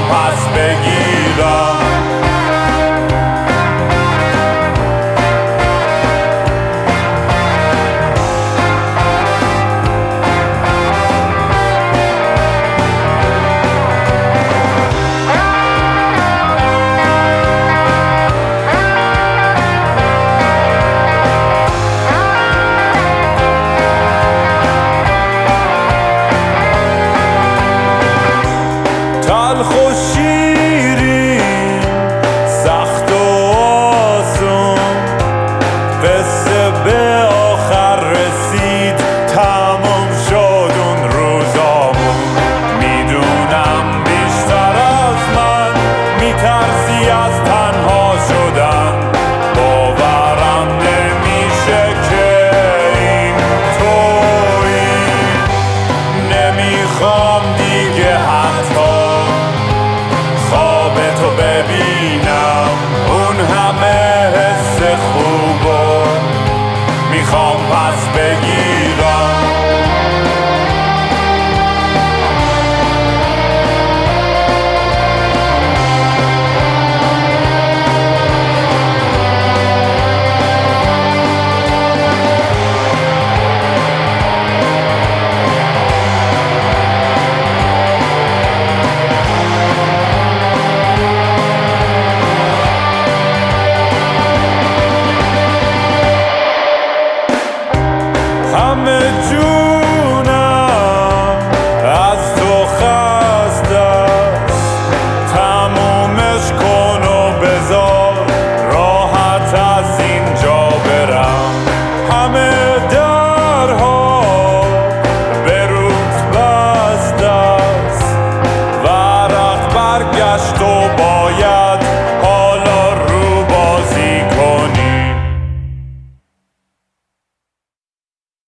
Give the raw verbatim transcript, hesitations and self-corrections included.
پس بگیرم. تلخ و شیرین، سخت و آسون، قصه به آخر رسید، تمام شد اون روزامون. میدونم بیشتر از من میترسی از تنها شدن، باورم نمیشه که این تویی. نمیخوام دیگه حتی تو ببینم اون همه حس خوبو، میخوام پس بگیرم. همه جونم از تو خسته است، تمومش کن و بذار راحت از اینجا برم. همه درها به روت بسته است، ورق برگشت و با